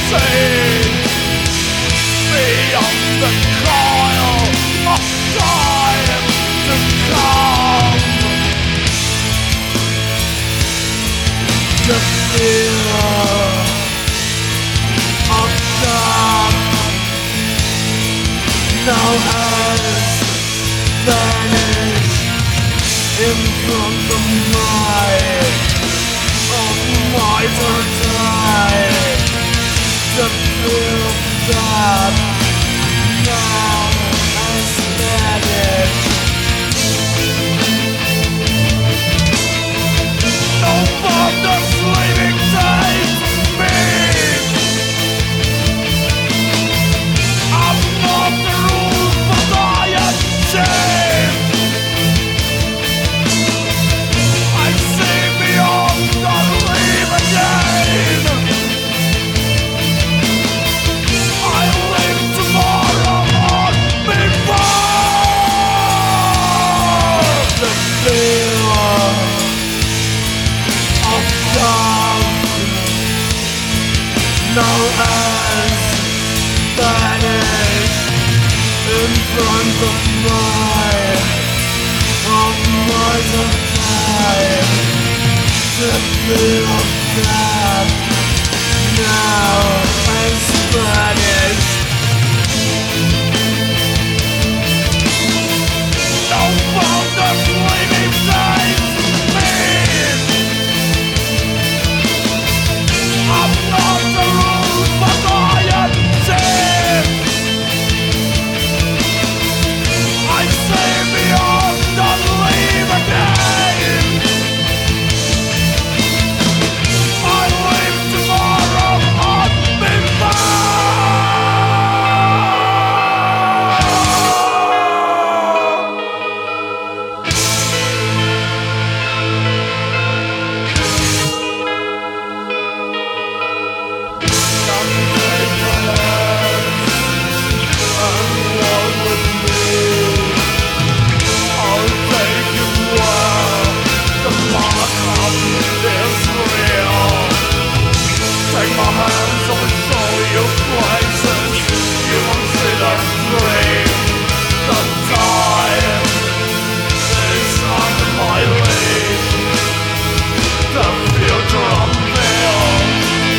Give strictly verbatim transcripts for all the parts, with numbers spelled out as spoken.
see beyond the coil of time to come. The fear of death now has vanished in front of my of my time. The fear of death now has vanished. No further sleeping days for me. I'm not the rules, but I am changed. I see beyond the leave again. I live tomorrow on before. The fear of doubt now has vanished in front of my of my time. The fear of death now has vanished. No further flaming days mean I'm not the rules, but I am safe. I say beyond the leave again. I live tomorrow on before. Come take my hands and walk with me. I'll take you where the mark of is real. Take my hands, I will show you places you won't see the dream. The time is under my lead. The future unveiled.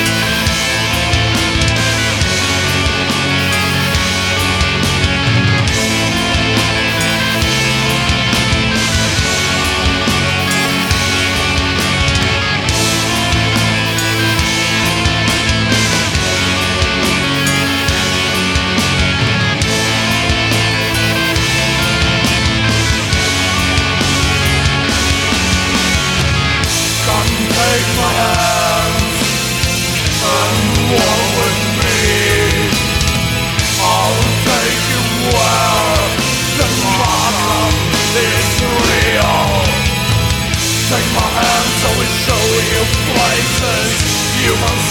Come take my hands and walk with me. I'll take you where the bottom is real. Take my hands, I will show you places you must